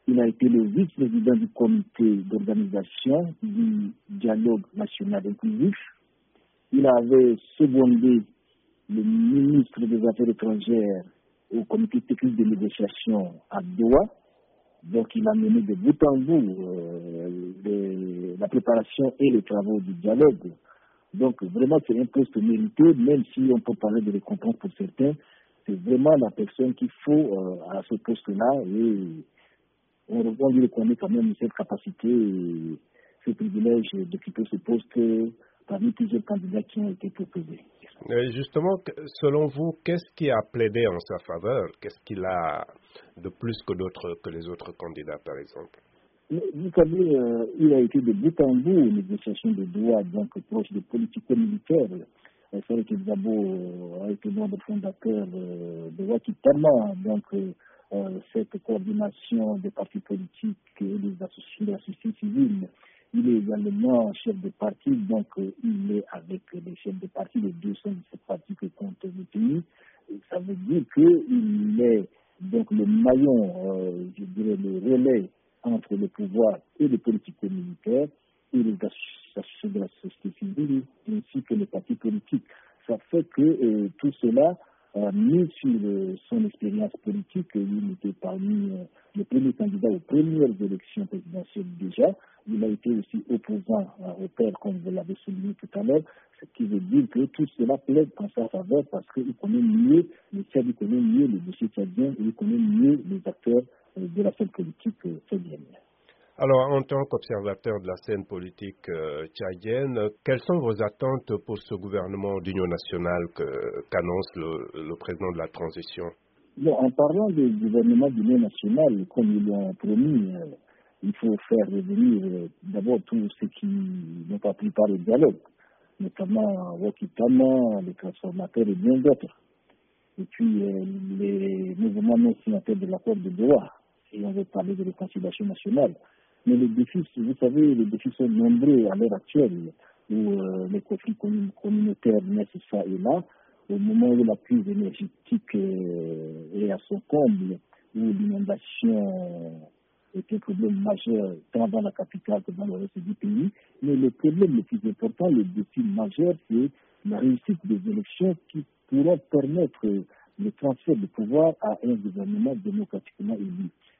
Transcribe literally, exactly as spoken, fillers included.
Il a été le vice-président du comité d'organisation du dialogue national inclusif. Il avait secondé le ministre des Affaires étrangères au comité technique de négociation à Doha. Donc il a mené de bout en bout euh, de, la préparation et les travaux du dialogue. Donc vraiment c'est un poste mérité, même si on peut parler de récompense pour certains, c'est vraiment la personne qu'il faut euh, à ce poste-là et on, on lui reconnaît quand même cette capacité et ce privilège d'occuper ce poste parmi plusieurs candidats qui ont été proposés. Et justement, selon vous, qu'est-ce qui a plaidé en sa faveur? Qu'est-ce qu'il a de plus que d'autres, que les autres candidats, par exemple? Vous savez, euh, il a été de bout en bout aux négociations de Doha, donc proche des politico-militaires. C'est vrai que Gbagbo a été membre fondateur euh, de Wakitama, donc euh, euh, cette coordination des partis politiques et des associations de la société civile. Il est également chef de parti, donc euh, il est avec les chefs de parti, les deux sont de ces partis que compte le pays. Et ça veut dire qu'il est donc le maillon, euh, je dirais le relais entre le pouvoir et les politiques militaires et les associations de la société civile ainsi que les partis politiques. Ça fait que euh, tout cela a mis sur euh, son expérience politique. Il était parmi euh, les premiers candidats aux premières élections présidentielles déjà. Il a été aussi opposant euh, au père, comme vous l'avez souligné tout à l'heure, ce qui veut dire que tout cela plaide en sa faveur parce qu'il connaît mieux les Tchad, il connaît mieux les dossiers tchadiens et il connaît mieux les acteurs euh, de la scène politique euh, tchadienne. Alors, en tant qu'observateur de la scène politique euh, tchadienne, quelles sont vos attentes pour ce gouvernement d'union nationale que, qu'annonce le, le président de la transition? Bon, en parlant du gouvernement d'union nationale, comme ils l'ont promis, euh, il faut faire revenir euh, d'abord tous ceux qui n'ont pas pris part au dialogue, notamment Wakitama, les transformateurs et bien d'autres. Et puis euh, les mouvements non signataires de l'accord de Doha, et on veut parler de réconciliation nationale. Mais les défis, vous savez, les défis sont nombreux à l'heure actuelle, où euh, les conflits communautaires naissent ça et là, au moment où la crise énergétique euh, est à son comble, où l'inondation est un problème majeur tant dans la capitale que dans le reste du pays. Mais le problème le plus important, le défi majeur, c'est la réussite des élections qui pourront permettre le transfert de pouvoir à un gouvernement démocratiquement élu.